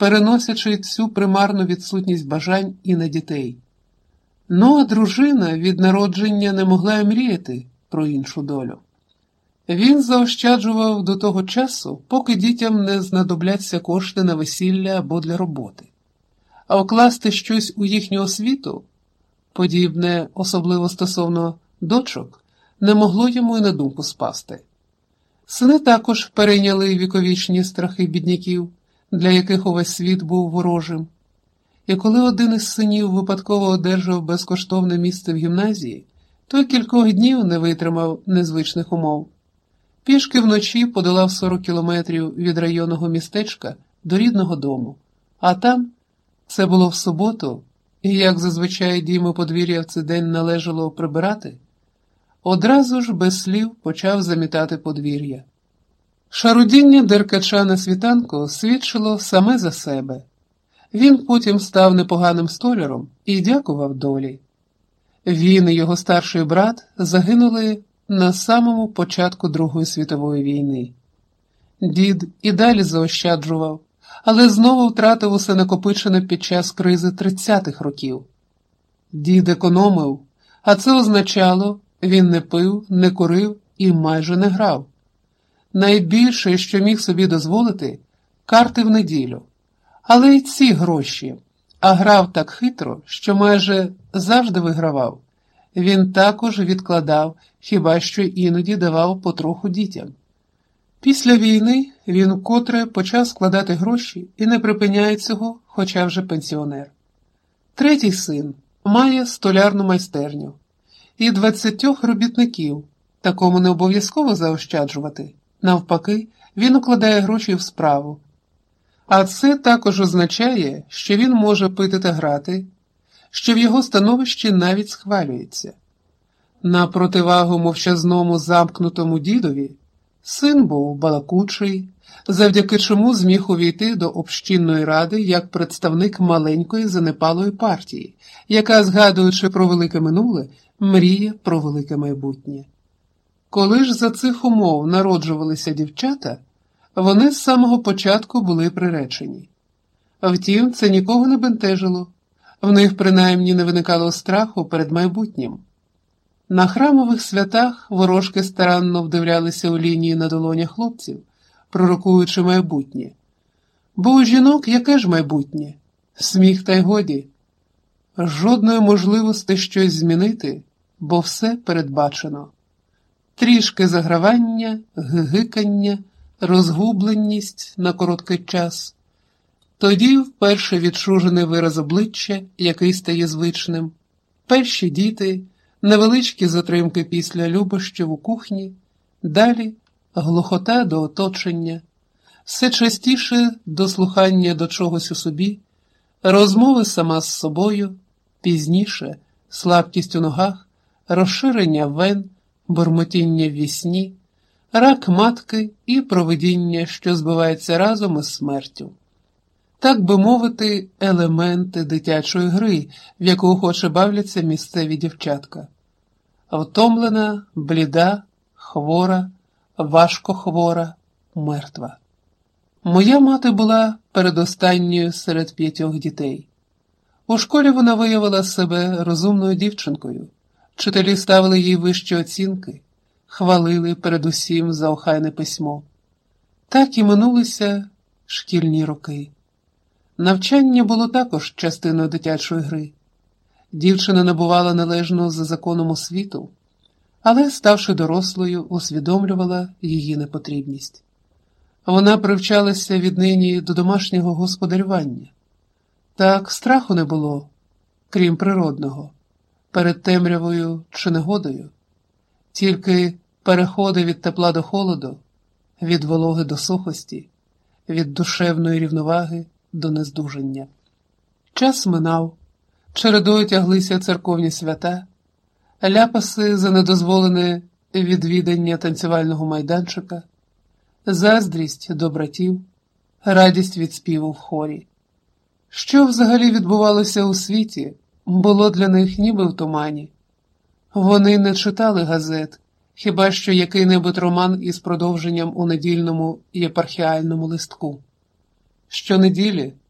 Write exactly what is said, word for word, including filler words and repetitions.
переносячи цю примарну відсутність бажань і на дітей. Ну, а дружина від народження не могла й мріяти про іншу долю. Він заощаджував до того часу, поки дітям не знадобляться кошти на весілля або для роботи. А вкласти щось у їхню освіту, подібне особливо стосовно дочок, не могло йому й на думку спасти. Сини також перейняли віковічні страхи бідняків, для яких увесь світ був ворожим. І коли один із синів випадково одержав безкоштовне місце в гімназії, той кількох днів не витримав незвичних умов. Пішки вночі подолав сорок кілометрів від районного містечка до рідного дому, а там, це було в суботу, і як зазвичай діми подвір'я в цей день належало прибирати, одразу ж без слів почав замітати подвір'я. Шарудіння деркача на світанку свідчило саме за себе. Він потім став непоганим столяром і дякував долі. Він і його старший брат загинули на самому початку Другої світової війни. Дід і далі заощаджував, але знову втратив усе накопичене під час кризи тридцятих років. Дід економив, а це означало, він не пив, не курив і майже не грав. Найбільше, що міг собі дозволити – карти в неділю. Але й ці гроші, а грав так хитро, що майже завжди вигравав. Він також відкладав, хіба що іноді давав потроху дітям. Після війни він вкотре почав складати гроші і не припиняє цього, хоча вже пенсіонер. Третій син має столярну майстерню і двадцятьох робітників, такому не обов'язково заощаджувати. Навпаки, він укладає гроші в справу. А це також означає, що він може пити та грати, що в його становищі навіть схвалюється. На противагу мовчазному замкнутому дідові, син був балакучий, завдяки чому зміг увійти до общинної ради як представник маленької занепалої партії, яка, згадуючи про велике минуле, мріє про велике майбутнє. Коли ж за цих умов народжувалися дівчата, вони з самого початку були приречені. Втім, це нікого не бентежило, в них принаймні не виникало страху перед майбутнім. На храмових святах ворожки старанно вдивлялися у лінії на долонях хлопців, пророкуючи майбутнє. Бо у жінок яке ж майбутнє? Сміх та й годі. Жодної можливості щось змінити, бо все передбачено. Трішки загравання, гигикання, розгубленість на короткий час. Тоді вперше відчужений вираз обличчя, який стає звичним. Перші діти, невеличкі затримки після любощів у кухні, далі глухота до оточення, все частіше дослухання до чогось у собі, розмови сама з собою, пізніше слабкість у ногах, розширення вен, бурмотіння в вісні, рак матки і провидіння, що збивається разом із смертю. Так би мовити, елементи дитячої гри, в яку охоче бавляться місцеві дівчатка. Втомлена, бліда, хвора, важко хвора, мертва. Моя мати була передостанньою серед п'ятьох дітей. У школі вона виявила себе розумною дівчинкою. Вчителі ставили їй вищі оцінки, хвалили передусім за охайне письмо. Так і минулися шкільні роки. Навчання було також частиною дитячої гри. Дівчина набувала належного за законом освіту, але, ставши дорослою, усвідомлювала її непотрібність. Вона привчалася віднині до домашнього господарювання. Так страху не було, крім природного, перед темрявою чи негодою. Тільки переходи від тепла до холоду, від вологи до сухості, від душевної рівноваги до нездужання. Час минав, чередою тяглися церковні свята, ляпаси за недозволене відвідання танцювального майданчика, заздрість до братів, радість від співу в хорі. Що взагалі відбувалося у світі, було для них ніби в тумані. Вони не читали газет, хіба що який-небудь роман із продовженням у недільному єпархіальному листку. Щонеділі,